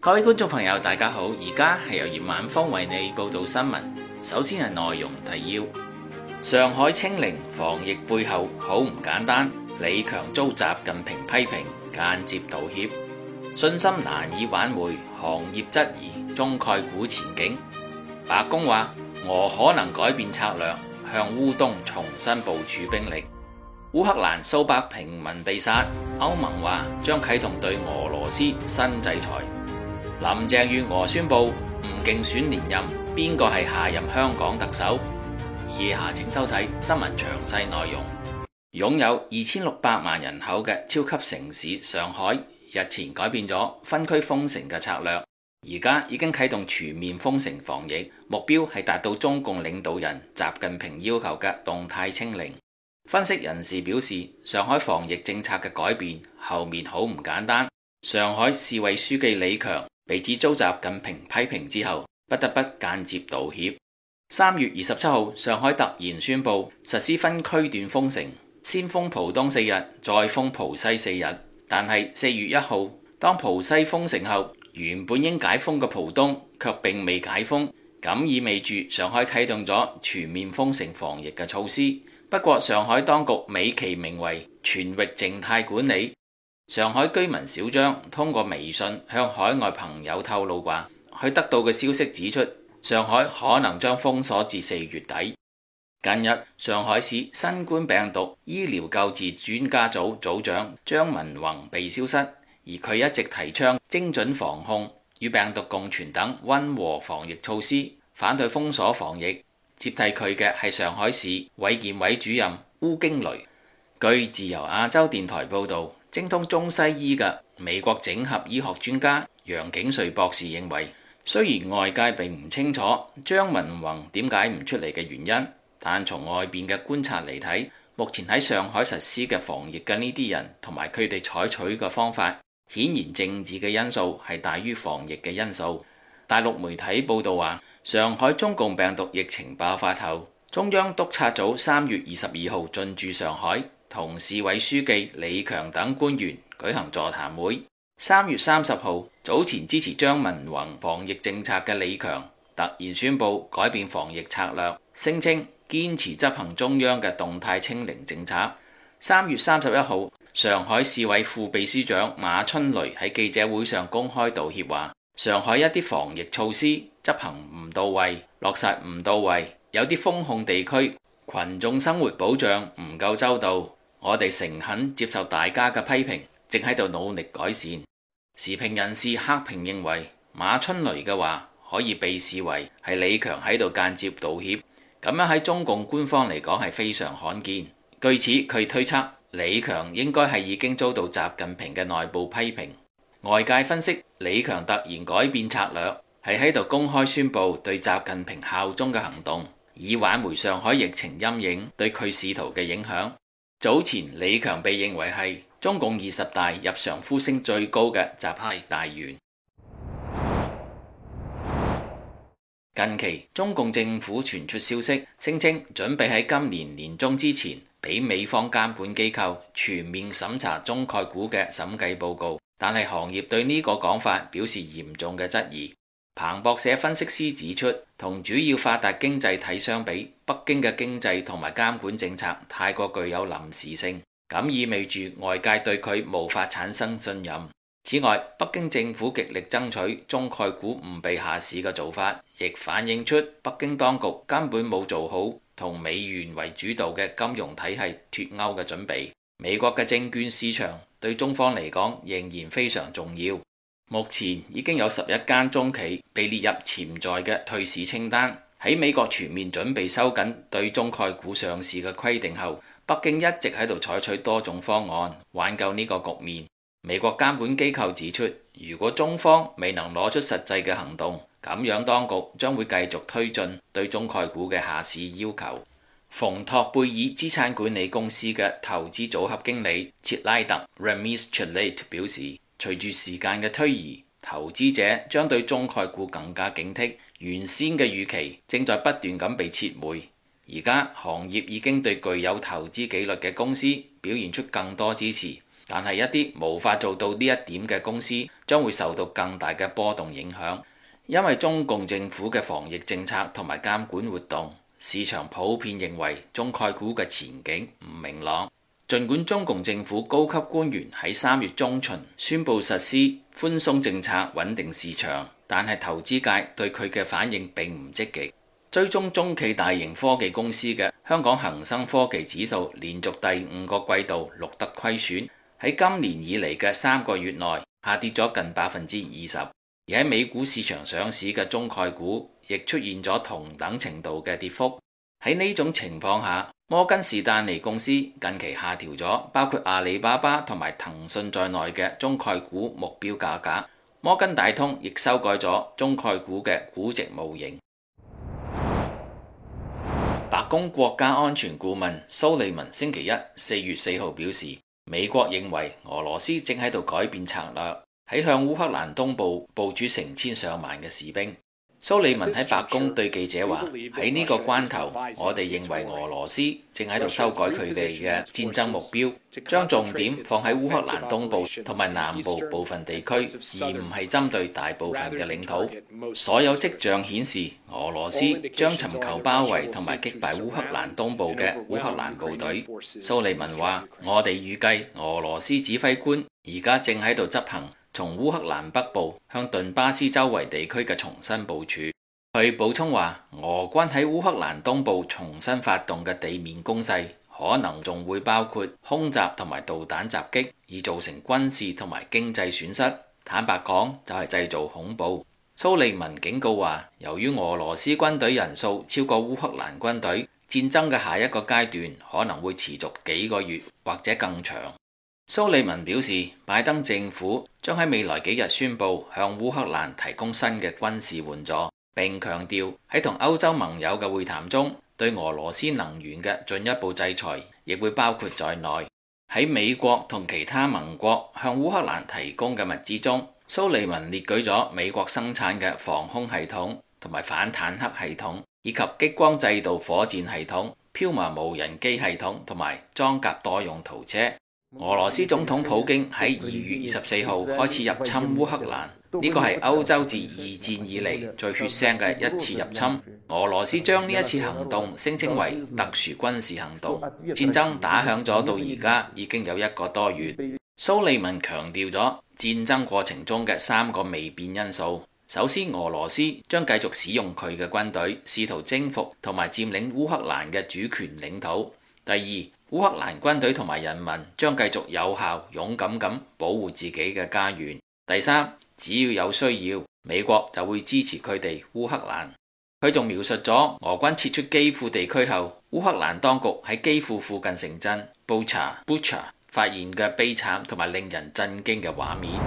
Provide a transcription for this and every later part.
各位觀眾朋友大家好，而家係由葉晚風為你報道新聞。首先係內容提要：上海清零防疫背後好唔簡單，李強遭習近平批評，間接道歉，信心難以挽回，行業質疑中概股前景。白宮話俄可能改變策略，向烏東重新部署兵力。烏克蘭數百平民被殺，歐盟話將啟動對俄羅斯新制裁。林鄭月娥宣布唔競選連任，邊個係下任香港特首？以下請收睇新聞詳細內容。擁有2600萬人口嘅超級城市上海，日前改變咗分區封城嘅策略，而家已經啟動全面封城防疫，目標係達到中共領導人習近平要求嘅動態清零。分析人士表示，上海防疫政策嘅改變後面好唔簡單。上海市委書記李強被指遭習近平批評之後，不得不間接道歉。3月27號，上海突然宣布實施分區段封城，先封浦東4日，再封浦西4日。但係4月1號，當浦西封城後，原本應解封嘅浦東卻並未解封，咁意味住上海啟動咗全面封城防疫嘅措施。不過上海當局美其名為全域靜態管理。上海居民小張通過微信向海外朋友透露話，佢得到嘅消息指出，上海可能將封鎖至4月底。近日，上海市新冠病毒醫療救治專家組組長張文宏被消失，而佢一直提倡精準防控、與病毒共存等溫和防疫措施，反對封鎖防疫。接替佢嘅係上海市衛健委主任鄔驚雷。據自由亞洲電台報導，精通中西醫嘅美國整合醫學專家楊景瑞博士認為，雖然外界並唔清楚張文宏點解唔出嚟嘅原因，但從外邊嘅觀察嚟睇，目前喺上海實施嘅防疫嘅呢啲人同埋佢哋採取嘅方法，顯然政治嘅因素係大於防疫嘅因素。大陸媒體報導話，上海中共病毒疫情爆發後，中央督察組3月22號進駐上海，同市委書記李強等官員舉行座談會。3月30號，早前支持張文宏防疫政策嘅李強突然宣布改變防疫策略，聲稱堅持執行中央嘅動態清零政策。3月31號，上海市委副秘書長馬春雷喺記者會上公開道歉，話上海一啲防疫措施執行唔到位，落實唔到位，有啲封控地區群眾生活保障唔夠周到，我哋誠懇接受大家嘅批評，正喺度努力改善。時評人士黑平認為，馬春雷嘅話可以被視為係李強喺度間接道歉，咁樣喺中共官方嚟講係非常罕見。據此佢推測，李強應該係已經遭到習近平嘅內部批評。外界分析，李強突然改變策略，係喺度公開宣布對習近平效忠嘅行動，以挽回上海疫情陰影對佢仕途嘅影響。早前李強被認為係中共20大入常呼聲最高嘅習派大員。近期中共政府傳出消息，聲稱準備喺今年年中之前俾美方監管機構全面審查中概股嘅審計報告，但係行業對呢個講法表示嚴重嘅質疑。彭博社分析師指出，同主要發達經濟體相比，北京嘅經濟同埋監管政策太過具有臨時性，咁意味住外界對佢無法產生信任。此外，北京政府極力爭取中概股唔被下市嘅做法，亦反映出北京當局根本冇做好同美元為主導嘅金融體系脫鈎嘅準備。美國嘅證券市場對中方嚟講仍然非常重要。目前已經有11間中企被列入潛在嘅退市清單。喺美國全面準備收緊對中概股上市嘅規定後，北京一直喺度採取多種方案挽救呢個局面。美國監管機構指出，如果中方未能攞出實際嘅行動，咁樣當局將會繼續推進對中概股嘅下市要求。馮托貝爾資產管理公司嘅投資組合經理切拉特 Ramiz Chelate 表示，隨住時間嘅推移，投資者將對中概股更加警惕，原先嘅預期正在不斷咁被撤回。而家行業已經對具有投資紀律嘅公司表現出更多支持， 但係一啲無法做到呢一點嘅公司將會受到更大嘅波動影響，因為中共政府嘅防疫政策同埋監管活動，市場普遍認為中概股嘅前景唔明朗。儘管中共政府高級官員喺3月中旬宣布實施寬鬆政策穩定市場，但係投資界對佢嘅反應並唔積極。追蹤中企大型科技公司嘅香港恒生科技指數連續第5個季度錄得虧損，喺今年以嚟嘅3個月內下跌咗近20%，而喺美股市場上市嘅中概股亦出現咗同等程度嘅跌幅。喺呢種情況下，摩根士丹利公司近期下調咗包括阿里巴巴同埋騰訊在內嘅中概股目標價格，摩根大通亦修改咗中概股嘅估值模型。白宮國家安全顧問蘇利文星期一4月4號表示，美國認為俄羅斯正喺度改變策略，喺向烏克蘭東部部署成千上萬嘅士兵。蘇利文喺白宮對記者話：喺呢個關頭，我哋認為俄羅斯正喺度修改佢哋嘅戰爭目標，將重點放喺烏克蘭東部同埋南部部分地區，而唔係針對大部分嘅領土。所有跡象顯示，俄羅斯將尋求包圍同埋擊敗烏克蘭東部嘅烏克蘭部隊。蘇利文話：我哋預計俄羅斯指揮官而家正喺度執行從烏克蘭北部向頓巴斯周圍地區嘅重新部署。佢補充話，俄軍喺烏克蘭東部重新發動嘅地面攻勢，可能仲會包括空襲同埋導彈襲擊，而造成軍事同埋經濟損失。坦白講，就係製造恐怖。蘇利文警告話，由於俄羅斯軍隊人數超過烏克蘭軍隊，戰爭嘅下一個階段可能會持續幾個月或者更長。蘇利文表示，拜登政府將喺未來幾日宣布向烏克蘭提供新嘅軍事援助，並強調喺同歐洲盟友嘅會談中，對俄羅斯能源嘅進一步制裁亦會包括在內。喺美國同其他盟國向烏克蘭提供嘅物資中，蘇利文列舉咗美國生產嘅防空系統同埋反坦克系統，以及激光制導火箭系統、飄麻無人機系統同埋裝甲多用途車。俄羅斯總統普京喺2月24號開始入侵烏克蘭，呢個係歐洲自二戰以嚟最血腥嘅一次入侵。俄羅斯將呢一次行動聲稱為特殊軍事行動，戰爭打響咗到而家已經有1個多月。蘇利文強調咗戰爭過程中嘅3個未變因素。首先，俄羅斯將繼續使用佢嘅軍隊，試圖征服同埋佔領烏克蘭嘅主權領土。第二，烏克蘭軍隊同埋人民將繼續有效、勇敢咁保護自己嘅家園。第三，只要有需要，美國就會支持佢哋烏克蘭。佢仲描述咗俄軍撤出基輔地區後，烏克蘭當局喺基輔附近城鎮Bucha發現嘅悲慘同埋令人震驚嘅畫面。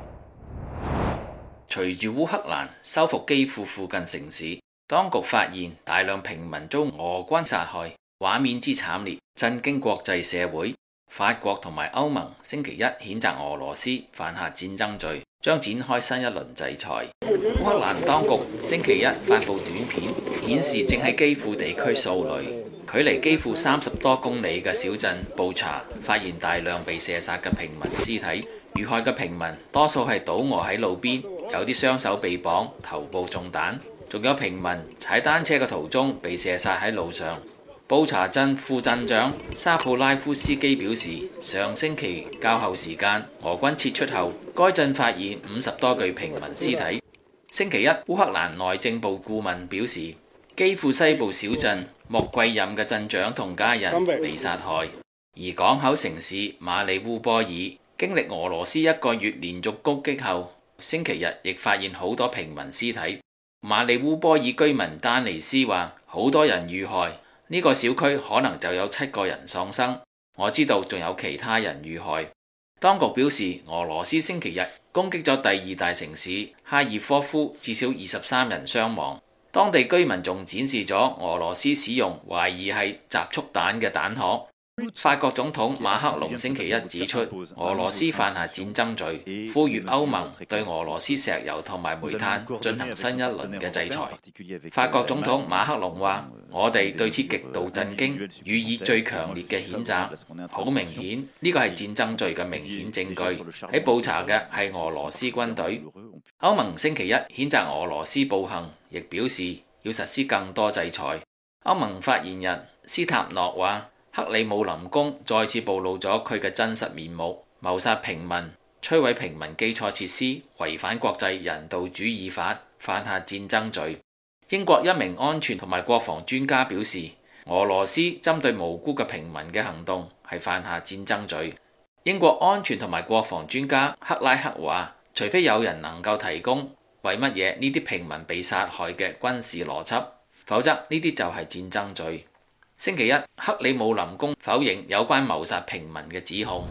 隨住烏克蘭收復基輔附近城市，當局發現大量平民遭俄軍殺害，畫面之慘烈震驚國際社會。法國同埋歐盟星期一譴責俄羅斯犯下戰爭罪，將展開新一輪制裁。烏克蘭當局星期一發布短片，顯示正喺基輔地區掃雷，距離基輔30多公里嘅小鎮布查發現大量被射殺嘅平民屍體，遇害嘅平民多數係倒臥喺路邊，有啲雙手被綁，頭部中彈，仲有平民踩單車嘅途中被射殺喺路上。布查鎮副鎮長沙普拉夫斯基表示，上星期較後時間，俄軍撤出後，該鎮發現50多具平民屍體。星期一，烏克蘭內政部顧問表示，基輔西部小鎮莫貴任嘅鎮長同家人被殺害，而港口城市馬里烏波爾經歷俄羅斯1個月連續攻擊後，星期日亦發現好多平民屍體。馬里烏波爾居民丹尼斯話，好多人遇害。呢個小區可能就有7個人喪生，我知道仲有其他人遇害。當局表示，俄羅斯星期日攻擊咗第2大城市哈爾科夫，至少23人傷亡。當地居民仲展示咗俄羅斯使用懷疑係集束彈嘅彈殼。 法國總統馬克龍星期一指出，俄羅斯犯下戰爭罪，呼籲歐盟對俄羅斯石油同埋煤炭進行新一輪嘅制裁。法國總統馬克龍話：我哋對此極度震驚，予以最強烈嘅譴責。好明顯，呢個係戰爭罪嘅明顯證據，喺捕查嘅係俄羅斯軍隊。歐盟星期一譴責俄羅斯暴行，亦表示要實施更多制裁。歐盟發言人斯塔諾話：克里姆林宮再次暴露咗佢嘅真實面目，謀殺平民、摧毀平民基礎設施，違反國際人道主義法，犯下戰爭罪。英國一名安全同埋國防專家表示，俄羅斯針對無辜嘅平民嘅行動係犯下戰爭罪。英國安全同埋國防專家克拉克話：除非有人能夠提供為乜嘢呢啲平民被殺害嘅軍事邏輯，否則呢啲就係戰爭罪。星期一，克里姆林宮否認有關謀殺平民嘅指控。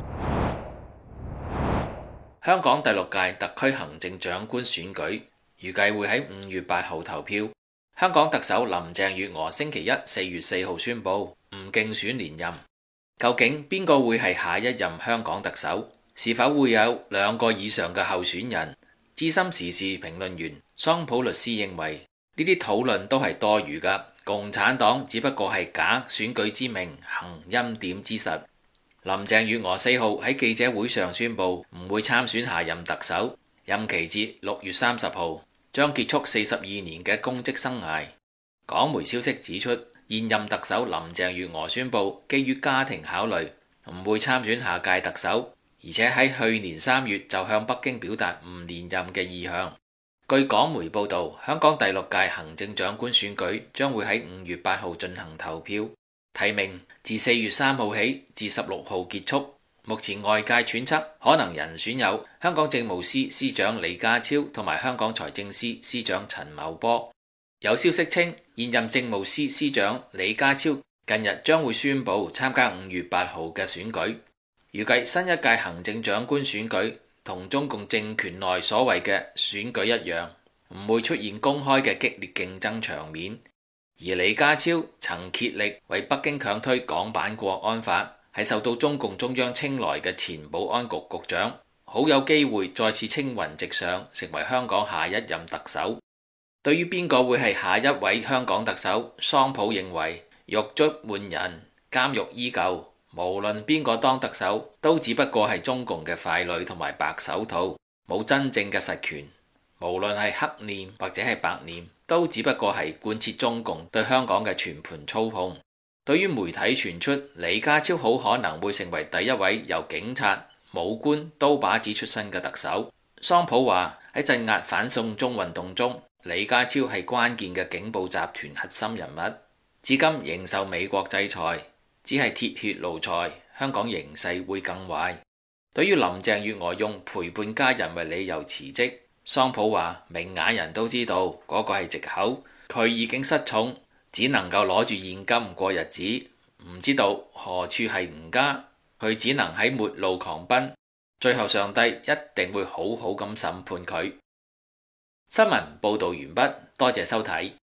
香港第6屆特區行政長官選舉預計會喺5月8號投票。香港特首林鄭月娥星期一4月4號宣布唔競選連任。究竟邊個會係下一任香港特首？是否會有2個以上嘅候選人？資深時事評論員桑普律師認為呢啲討論都係多餘㗎。共產黨只不過係假選舉之名，行欽點之實。林鄭月娥4號喺記者會上宣布唔會參選下任特首，任期至6月30號，將結束42年嘅公職生涯。港媒消息指出，現任特首林鄭月娥宣布基於家庭考慮，唔會參選下屆特首，而且喺去年3月就向北京表達唔連任嘅意向。據港媒報導，香港第6屆行政長官選舉將會喺5月8號進行投票，提名自4月3號起至16號結束。目前外界揣測可能人選有香港政務司司長李家超同埋香港財政司司長陳茂波。有消息稱，現任政務司司長李家超近日將會宣布參加5月8號嘅選舉。預計新一屆行政長官選舉同中共政權內所謂嘅選舉一樣，唔會出現公開嘅激烈競爭場面。而李家超曾竭力為北京強推港版國安法，係受到中共中央青睞嘅前保安局局長，好有機會再次青雲直上，成為香港下一任特首。對於邊個會係下一位香港特首，桑普認為獄卒換人，監獄依舊。無論邊個當特首，都只不過係中共嘅傀儡同埋白手套，冇真正嘅實權。無論係黑臉或者係白臉，都只不過係貫徹中共對香港嘅全盤操控。對於媒體傳出李家超好可能會成為第一位由警察、武官、刀把子出身嘅特首，桑普話喺鎮壓反送中運動中，李家超係關鍵嘅警暴集團核心人物，至今仍受美國制裁。只係鐵血奴才，香港形勢會更壞。對於林鄭月娥用陪伴家人為理由辭職，桑普話明眼人都知道嗰個係藉口，佢已經失寵，只能夠攞住現金過日子，唔知道何處係吳家，佢只能喺末路狂奔，最後上帝一定會好好咁審判佢。新聞報導完畢，多謝收睇。